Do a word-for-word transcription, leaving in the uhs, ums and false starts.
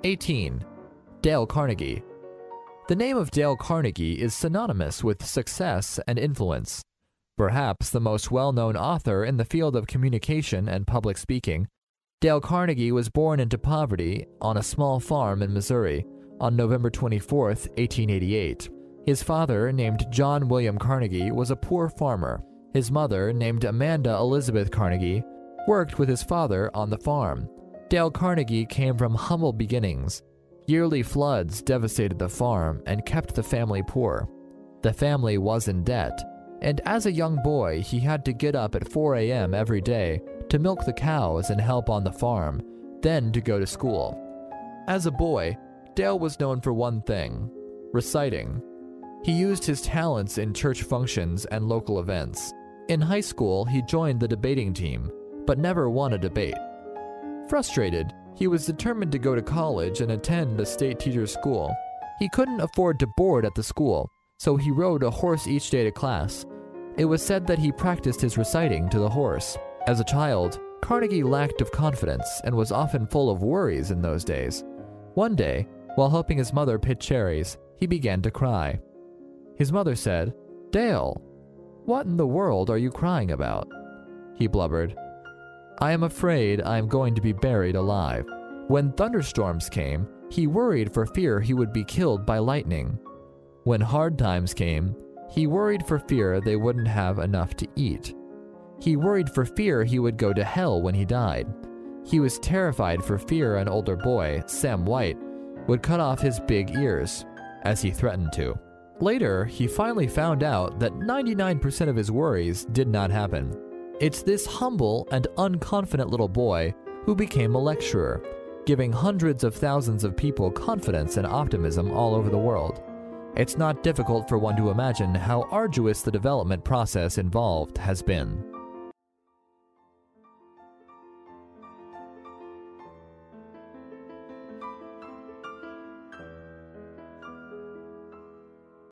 eighteen. Dale Carnegie. The name of Dale Carnegie is synonymous with success and influence. Perhaps the most well-known author in the field of communication and public speaking, Dale Carnegie was born into poverty on a small farm in Missouri on November twenty-fourth, eighteen eighty-eight. His father, named John William Carnegie, was a poor farmer. His mother, named Amanda Elizabeth Carnegie, worked with his father on the farm. Dale Carnegie came from humble beginnings. Yearly floods devastated the farm and kept the family poor. The family was in debt, and as a young boy, he had to get up at four a m every day to milk the cows and help on the farm, then to go to school. As a boy, Dale was known for one thing: reciting. He used his talents in church functions and local events. In high school, he joined the debating team, but never won a debate. Frustrated, he was determined to go to college and attend a state teacher's school. He couldn't afford to board at the school, so he rode a horse each day to class. It was said that he practiced his reciting to the horse. As a child, Carnegie lacked of confidence and was often full of worries in those days. One day, while helping his mother pick cherries, he began to cry. His mother said, "Dale, what in the world are you crying about?" He blubbered, "I am afraid I am going to be buried alive." When thunderstorms came, he worried for fear he would be killed by lightning. When hard times came, he worried for fear they wouldn't have enough to eat. He worried for fear he would go to hell when he died. He was terrified for fear an older boy, Sam White, would cut off his big ears, as he threatened to. Later, he finally found out that ninety-nine percent of his worries did not happen. It's this humble and unconfident little boy who became a lecturer, giving hundreds of thousands of people confidence and optimism all over the world. It's not difficult for one to imagine how arduous the development process involved has been.